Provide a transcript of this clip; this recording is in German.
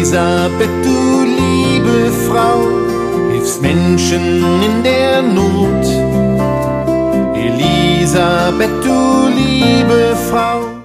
Elisabeth, du liebe Frau, hilfst Menschen in der Not. Elisabeth, du liebe Frau.